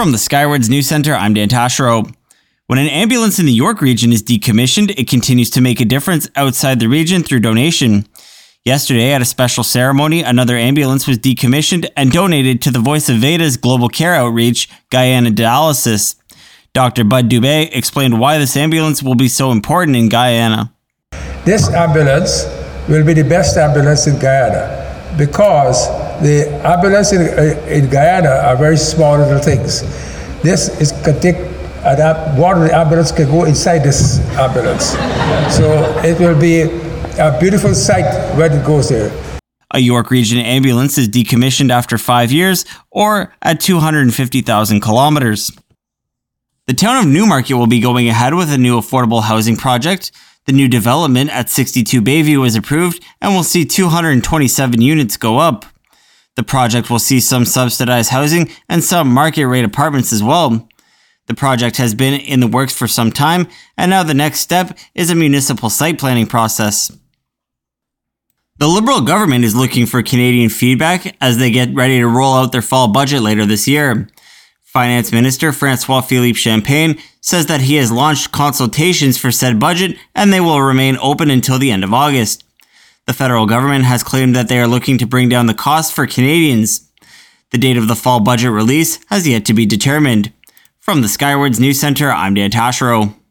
From the Skywards News Center, I'm Dan Taschereau. When an ambulance in the York region is decommissioned, it continues to make a difference outside the region through donation. Yesterday, at a special ceremony, another ambulance was decommissioned and donated to the Voice of Veda's global care outreach, Guyana Dialysis. Dr. Bud Dubé explained why this ambulance will be so important in Guyana. This ambulance will be the best ambulance in Guyana because the ambulance in Guyana are very small little things. This can take one of the ambulance can go inside this ambulance. So it will be a beautiful sight when it goes there. A York Region ambulance is decommissioned after 5 years or at 250,000 kilometers. The town of Newmarket will be going ahead with a new affordable housing project. The new development at 62 Bayview was approved and will see 227 units go up. The project will see some subsidized housing and some market rate apartments as well. The project has been in the works for some time, and now the next step is a municipal site planning process. The Liberal government is looking for Canadian feedback as they get ready to roll out their fall budget later this year. Finance Minister François-Philippe Champagne says that he has launched consultations for said budget and they will remain open until the end of August. The federal government has claimed that they are looking to bring down the cost for Canadians. The date of the fall budget release has yet to be determined. From the Skywards News Center, I'm Dan Taschereau.